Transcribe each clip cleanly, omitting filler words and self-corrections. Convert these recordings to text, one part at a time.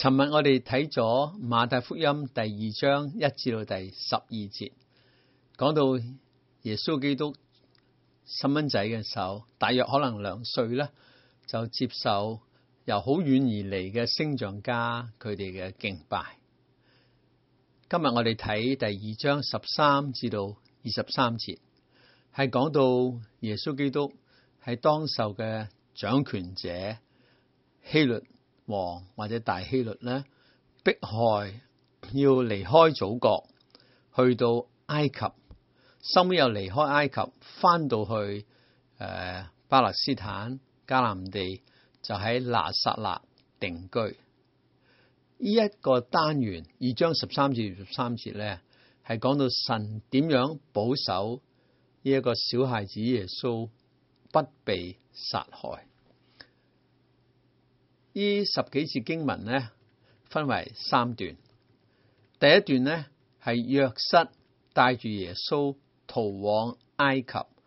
尋日我哋睇咗馬太福音第2章1至到第12節，講到耶穌基督細蚊仔嘅時候，大約可能2歲啦，就接受由好遠而嚟嘅星象家佢哋嘅敬拜。今日我哋睇第2章13至到23節，係講到耶穌基督係當受嘅掌權者希律王或者大希律咧，迫害要離開祖國，去到埃及，收尾又離開埃及，翻到去巴勒斯坦迦南地，就喺拿撒勒定居。呢一個單元2章13至23節咧，係講到神點樣保守呢一個小孩子耶穌不被殺害。呢10幾節經文呢，分為3段。第一段呢，係約瑟帶住耶穌逃往埃及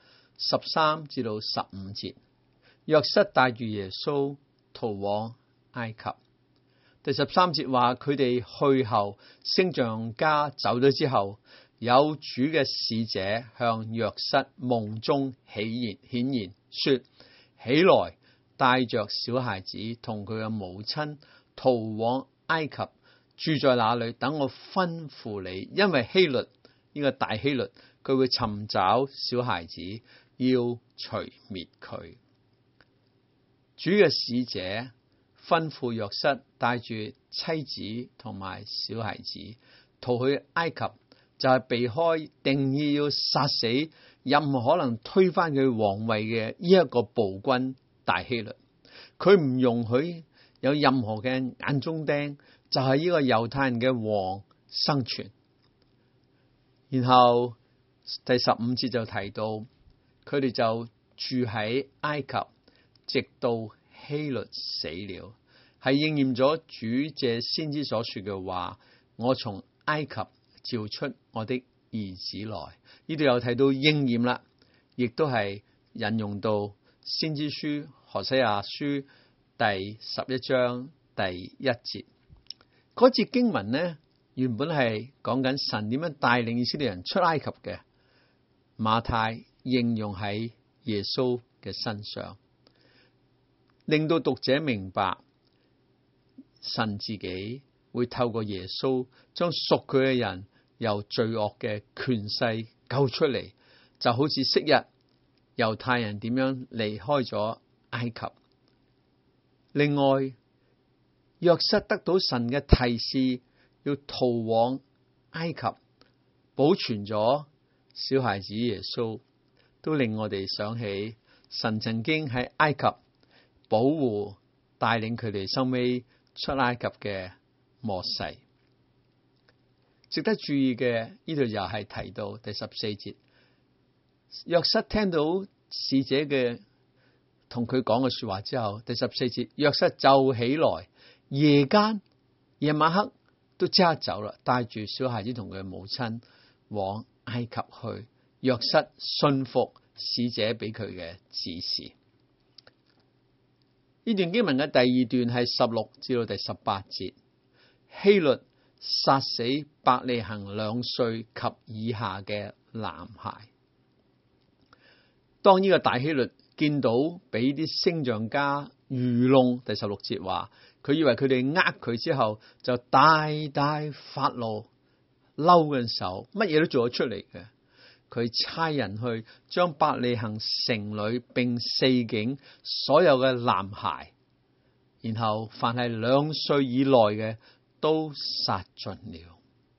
，13至到15節。約瑟帶住耶穌逃往埃及。第13節話佢哋去後，星象家走咗之後，有主嘅使者向約瑟夢中顯現，說：起來，帶着小孩子同佢嘅母親逃往埃及，住在那裏，等我吩咐你。因為希律呢個大希律，佢會尋找小孩子，要除滅佢。主嘅使者吩咐約瑟帶住妻子同埋小孩子逃去埃及，就係避開定義要殺死任何可能推翻佢皇位嘅呢一個暴君大希律。佢唔容許有任何嘅眼中釘，就係呢個猶太人嘅王生存。然後第15節就提到佢哋就住喺埃及，直到希律死了，係應驗咗主借先知所說嘅話：我從埃及召出我的兒子來。呢度又提到應驗啦，亦都係引用到先知書何西阿書第11章第1節。嗰節經文呢，原本係講緊神點樣帶領以色列人出埃及嘅，馬太應用喺耶穌嘅身上，令到讀者明白神自己會透過耶穌將屬佢嘅人由罪惡嘅權勢救出嚟，就好似昔日猶太人點樣離開咗埃及。另外，約瑟得到神嘅提示，要逃往埃及，保存咗小孩子耶穌，都令我哋想起神曾經喺埃及保護帶領佢哋收尾出埃及嘅摩西。值得注意嘅，呢度又係提到第14節，約瑟聽到使者嘅同佢講嘅說話之後，第14節，約瑟就起來，夜晚黑都即刻走啦，帶住小孩子同佢母親往埃及去。約瑟信服使者俾佢嘅指示。呢段經文嘅第2段係16至到第18節，希律殺死伯利恆2歲及以下嘅男孩。當呢個大希律見到俾啲星象家愚弄，第16節話佢以為佢哋呃佢之後，就大大發怒，嬲嘅時候乜嘢都做得出嚟嘅。佢差人去將伯利恆城裏並4境所有嘅男孩，然後凡係2歲以內嘅都殺盡了。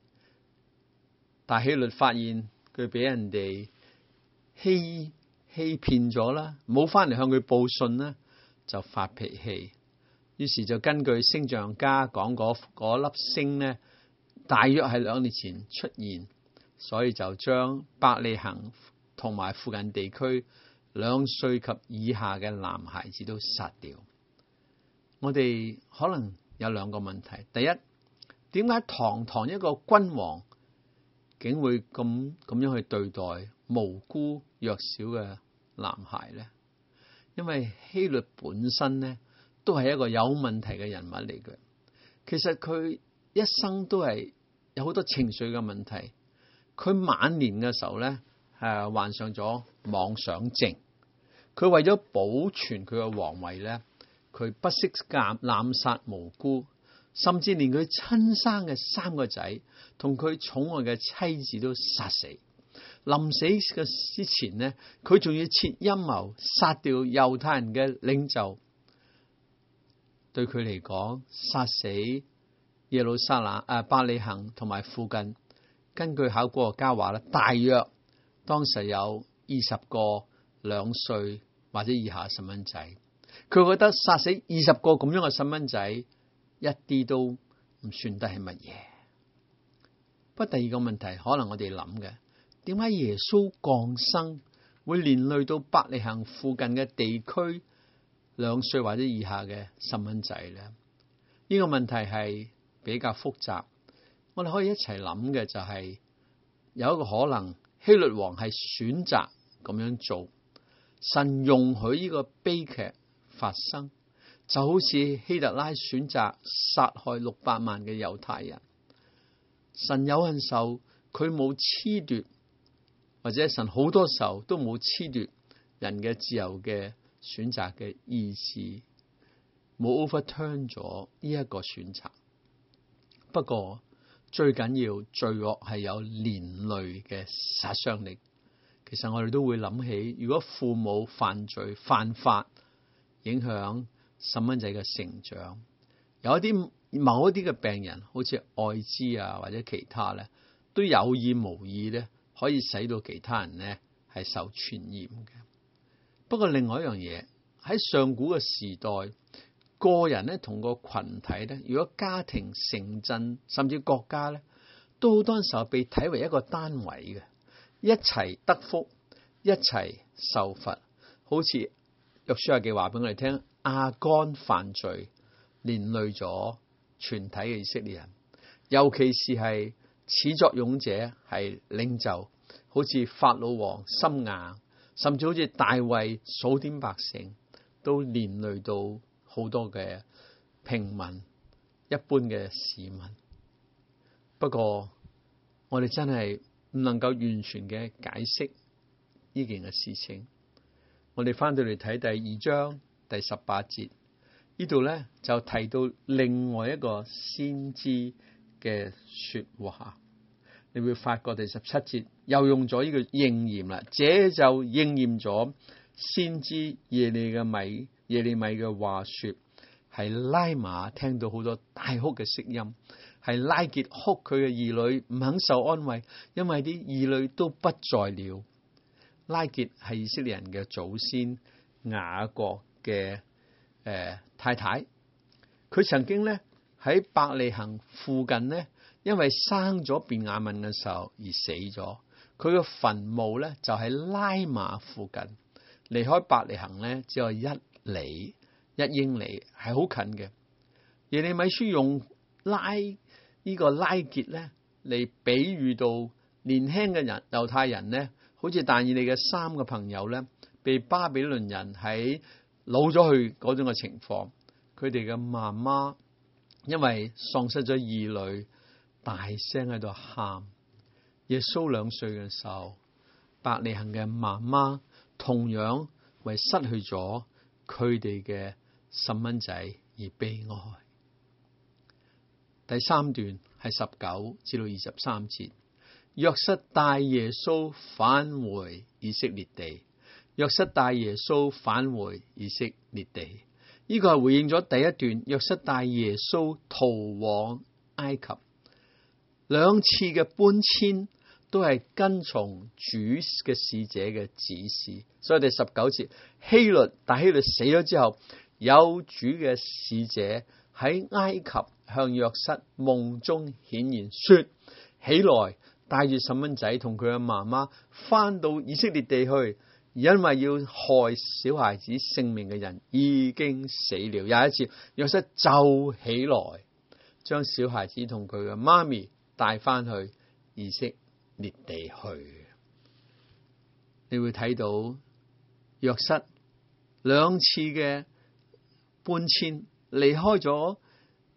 大希律發現佢俾人哋欺騙咗啦，冇翻嚟向佢報信啦，就發脾氣。於是就根據星象家講嗰粒星呢，大約係2年前出現，所以就將伯利恆同埋附近地區2歲及以下嘅男孩子都殺掉。我哋可能有2個問題：第一，點解堂堂一個君王竟會咁樣去對待無辜弱小嘅男孩呢？因為希律本身呢，都係一個有問題嘅人物嚟嘅。 其實佢一生都係有好多情緒嘅問題。佢晚年嘅時候咧，患上咗妄想症。佢為咗保存佢嘅皇位咧，佢不惜濫殺無辜，甚至連佢親生嘅3個仔同佢寵愛嘅妻子都殺死。臨死嘅之前呢，佢仲要設陰謀殺掉猶太人嘅領袖。對佢嚟講，殺死耶路撒冷、伯利恆同埋附近，根據考古學家話咧，大約當時有20個2歲或者以下細蚊仔。佢覺得殺死20個咁樣嘅細蚊仔，一啲都唔算得係乜嘢。不過第二個問題，可能我哋諗嘅，點解耶穌降生會連累到伯利恆附近嘅地區2歲或者以下嘅細蚊仔咧？呢個問題係比較複雜。我哋可以一齊諗嘅就係，有一個可能，希律王係選擇咁樣做，神容許呢個悲劇發生，就好似希特拉選擇殺害600萬嘅猶太人。神有陣時候佢冇褫奪，或者神好多時候都冇褫奪人嘅自由嘅選擇嘅意思，冇 overturn 咗呢一個選擇。不過最緊要，罪惡係有連累嘅殺傷力。其實我哋都會諗起，如果父母犯罪犯法，影響細蚊仔嘅成長，有某一啲嘅病人，好似艾滋啊或者其他咧，都有意無意咧，可以使到其他人咧係受傳染嘅。不過另外一樣嘢，喺上古嘅時代，個人咧同個群體咧，如果家庭、城鎮甚至國家咧，都好多時候被睇為一個單位嘅，一齊得福，一齊受罰。好似約書亞記話俾我哋聽，亞干犯罪連累咗全體嘅以色列人，尤其是係始作俑者係領袖，好似法老王心硬，甚至好似大衛數點百姓，都連累到好多嘅平民、一般嘅市民。不過我哋真係唔能夠完全嘅解釋呢件嘅事情。我哋翻到嚟睇第2章第18節，呢度咧就提到另外一個先知嘅說話。你會發覺第17節又用咗呢個應驗啦，這就應驗咗先知耶利米嘅話說，係拉瑪聽到好多大哭嘅聲音，係拉結哭佢嘅兒女唔肯受安慰，因為啲兒女都不在了。拉結係以色列人嘅祖先雅各嘅太太，佢曾經咧喺伯利恆附近咧，因為生咗便雅憫嘅時候而死咗。佢嘅墳墓咧就喺拉瑪附近，離開伯利恆咧只有1英里，係好近嘅。耶利米書用呢個拉結咧嚟比喻到年輕嘅人猶太人咧，好似但以理嘅3個朋友咧，被巴比倫人喺擄咗去嗰種嘅情況。佢哋嘅媽媽因為喪失咗兒女，大聲喺度喊。耶穌2歲嘅時候，伯利恆嘅媽媽同樣為失去咗佢哋嘅細蚊仔而悲哀。第3段係19至到23節，約瑟帶耶穌返回以色列地。約瑟帶耶穌返回以色列地，呢個係回應咗第一段約瑟帶耶穌逃往埃及。2次嘅搬遷都係跟從主嘅使者嘅指示，所以第19節，大希律死咗之後，有主嘅使者喺埃及向約瑟夢中顯現，說：起來，帶住細蚊仔同佢嘅媽媽翻到以色列地去，因為要害小孩子性命嘅人已經死了。有一次，約瑟就起來，將小孩子同佢嘅媽咪帶翻去以色列地去。你會睇到約瑟2次嘅搬遷，離開咗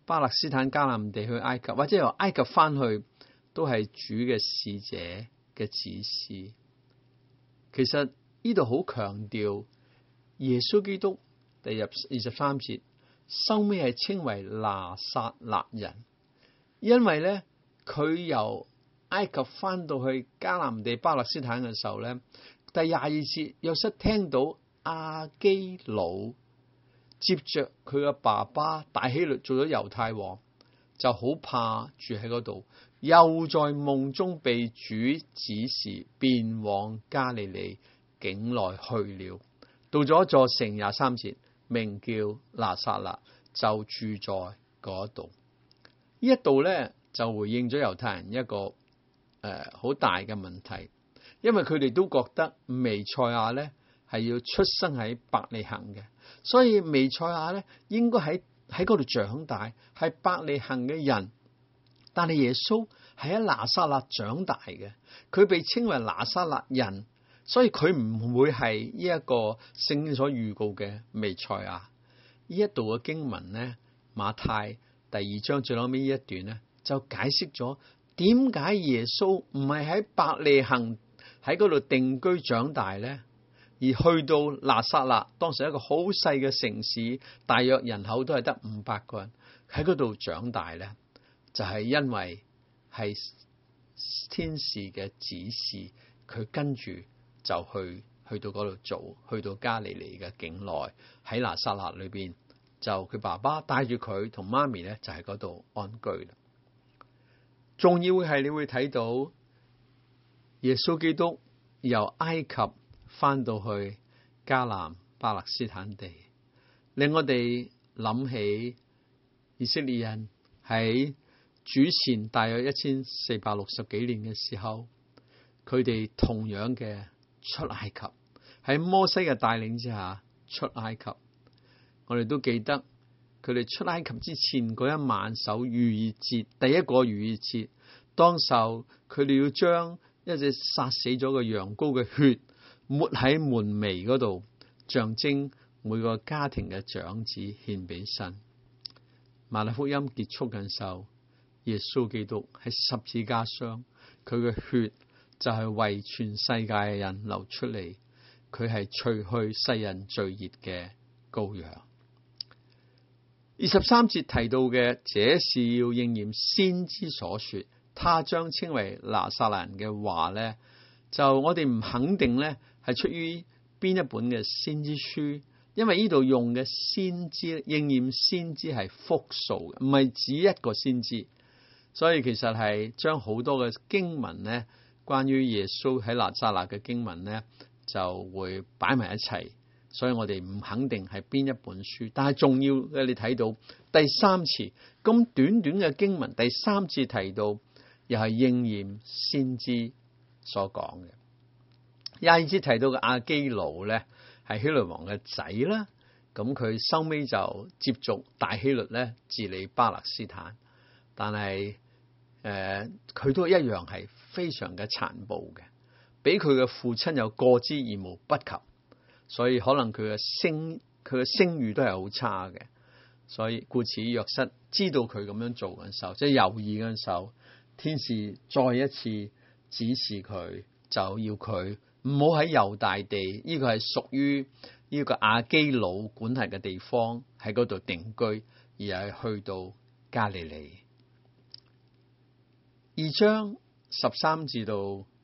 巴勒斯坦迦南地去埃及，或者由埃及翻去，都係主嘅使者嘅指示。其實呢度好強調耶穌基督第23節收尾係稱為拿撒勒人，因為咧佢由埃及翻到去迦南地巴勒斯坦嘅時候咧，第22節約瑟聽到亞基老接着佢嘅爸爸大希律做咗猶太王，就好怕住喺嗰度，又在夢中被主指示便往加利利境內去了。到咗一座城，23節名叫拿撒勒，就住在嗰度。呢一度咧就回應咗猶太人一個好大嘅問題，因為佢哋都覺得彌賽亞咧係要出生喺伯利恆嘅，所以彌賽亞咧應該喺嗰度長大，係伯利恆嘅人。但係耶穌係喺拿撒勒長大嘅，佢被稱為拿撒勒人，所以佢唔會係呢一個聖經所預告嘅彌賽亞。呢一度嘅經文咧，馬太第2章最後尾呢一段咧，就解釋咗點解耶穌唔係喺伯利恆喺嗰度定居長大咧，而去到拿撒勒，當時一個好細嘅城市，大約人口都係得500個人，喺嗰度長大咧，就係因為係天使嘅指示，佢跟住就去到嗰度做，去到加利利嘅境內，喺拿撒勒裏邊，就佢爸爸帶住佢同媽咪咧，就喺嗰度安居啦。重要嘅係你會睇到耶穌基督由埃及翻到去迦南巴勒斯坦地，令我哋諗起以色列人喺主前大約1460幾年嘅時候，佢哋同樣嘅出埃及，喺摩西嘅帶領之下出埃及。我哋都記得佢哋出埃及之前嗰一晚守逾越節，第一個逾越節，當時佢哋要將一隻殺死咗嘅羊羔嘅血抹喺門楣嗰度，象徵每個家庭嘅長子獻俾神。馬太福音結束嘅時候，耶穌基督喺十字架上，佢嘅血就係為全世界嘅人流出嚟，佢係除去世人罪孽嘅羔羊。23節提到嘅，這是要應驗先知所說，他將稱為拿撒勒人嘅話咧，就我哋唔肯定咧係出於邊一本嘅先知書，因為呢度用嘅先知應驗先知係複數，唔係指一個先知，所以其實係將好多嘅經文咧，關於耶穌喺拿撒勒嘅經文咧，就會擺埋一齊。所以我哋唔肯定係邊一本書，但係重要嘅，你睇到第3次咁短短嘅經文，第3次提到又係應驗先知所講嘅。22節提到嘅亞基老咧係希律王嘅仔啦，咁佢收尾就接續大希律咧治理巴勒斯坦，但係佢都一樣係非常嘅殘暴嘅，比佢嘅父親有過之而無不及。所以可能佢嘅聲譽都係好差嘅，所以故此約瑟知道佢咁樣做嘅時候，即係猶豫嘅時候，天使再一次指示佢，就要佢唔好喺猶大地，呢個係屬於呢個亞基老管轄嘅地方，喺嗰度定居，而係去到加利利。2章13至到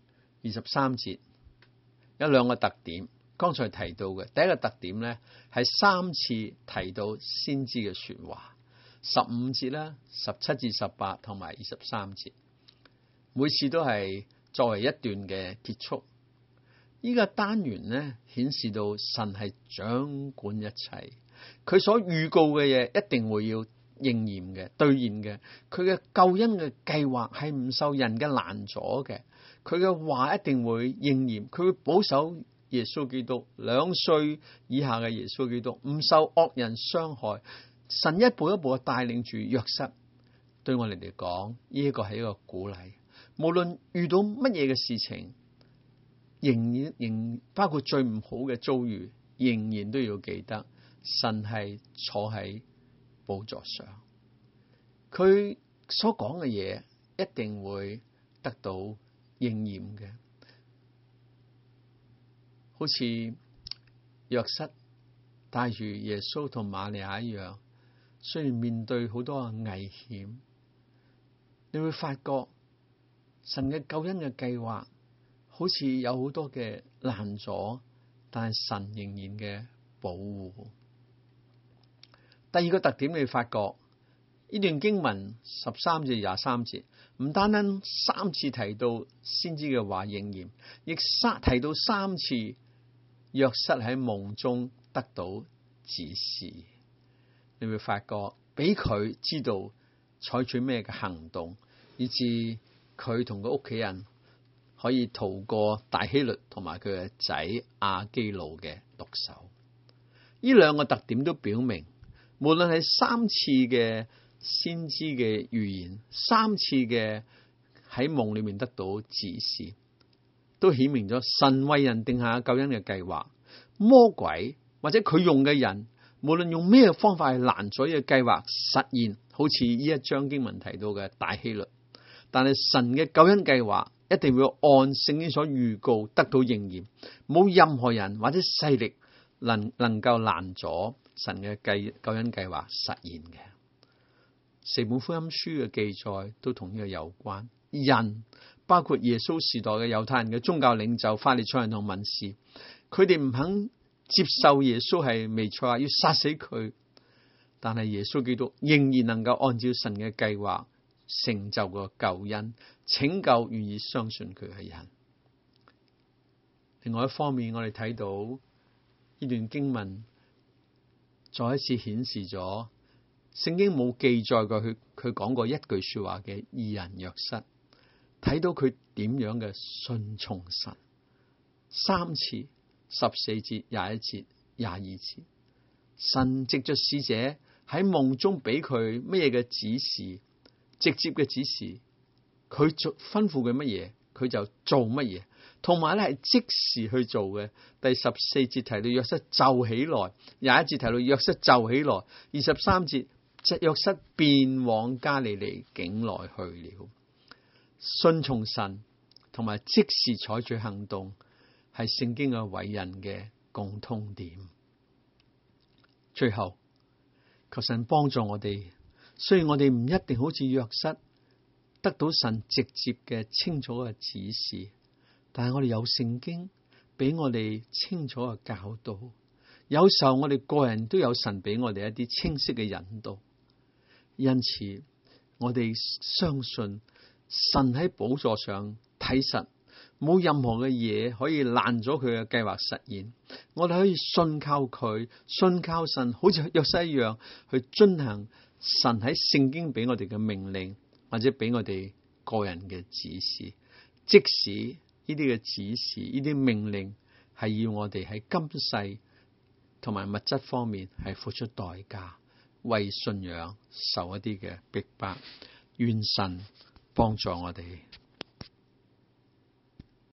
23節有兩個特點。剛才提到嘅第一個特點咧，係3次提到先知嘅說話，15節啦、17至18同埋23節，每次都係作為一段嘅結束。呢個單元咧，顯示到神係掌管一切，佢所預告嘅嘢一定會要應驗嘅、兌現嘅。佢嘅救恩嘅計劃係唔受人嘅攔阻嘅，佢嘅話一定會應驗，佢會保守耶穌基督2歲以下嘅耶穌基督唔受惡人傷害。神一步一步嘅帶領住約瑟，對我哋嚟講，呢個係一個鼓勵。無論遇到乜嘢嘅事情，仍包括最唔好嘅遭遇，仍然都要記得神係坐喺寶座上。 佢所講嘅嘢一定會得到應驗嘅。好似約瑟帶住耶穌同瑪利亞一樣，雖然面對好多嘅危險，你會發覺神嘅救恩嘅計劃好似有好多嘅攔阻，但係神仍然嘅保護。第二個特點，你會發覺呢段經文13至23節，唔單單3次提到先知嘅話應驗，亦提到3次約瑟喺夢中得到指示。你會發覺俾佢知道採取咩嘅行動，以致佢同佢屋企人可以逃過大希律同埋佢嘅仔亞基路嘅毒手。呢兩個特點都表明，無論係3次嘅先知嘅預言，3次嘅喺夢裏面得到指示，都顯明咗神為人定下救恩嘅計劃。魔鬼或者佢用嘅人，無論用咩方法去攔阻呢個計劃實現，好似呢一章經文提到嘅大希律，但係神嘅救恩計劃一定會按聖經所預告得到應驗，冇任何人或者勢力能夠攔阻神嘅救恩計劃實現嘅。四本福音書嘅記載都同呢個有關。人包括耶穌時代嘅猶太人嘅宗教領袖法利賽人同文士，佢哋唔肯接受耶穌係彌賽亞，要殺死佢，但係耶穌基督仍然能夠按照神嘅計劃成就個救恩，拯救願意相信佢嘅人。另外一方面，我哋睇到呢段經文再一次顯示咗聖經冇記載過佢講過一句說話嘅義人約瑟，睇到佢點樣嘅順從神。3次14節、21節、22節，神藉着使者喺夢中俾佢乜嘢嘅指示，直接嘅指示，佢吩咐佢乜嘢，佢就做乜嘢，同埋咧係即時去做嘅。第14節提到約瑟就起來，21節提到約瑟就起來，23節約瑟便往加利利境內去了。順從神同埋即時採取行動，係聖經嘅偉人嘅共通點。最後，求神幫助我哋，雖然我哋唔一定好似約瑟得到神直接嘅清楚嘅指示，但係我哋有聖經俾我哋清楚嘅教導。有時候我哋個人都有神俾我哋一啲清晰嘅引導，因此我哋相信神喺寶座上睇實，冇任何嘅嘢可以攔咗佢嘅計劃實現。我哋可以信靠佢，信靠神，好似約瑟一樣去遵行神喺聖經俾我哋嘅命令，或者俾我哋個人嘅指示。即使呢啲嘅指示、呢啲命令係要我哋喺今世同埋物質方面係付出代價，為信仰受一啲嘅逼迫，願神幫助我哋。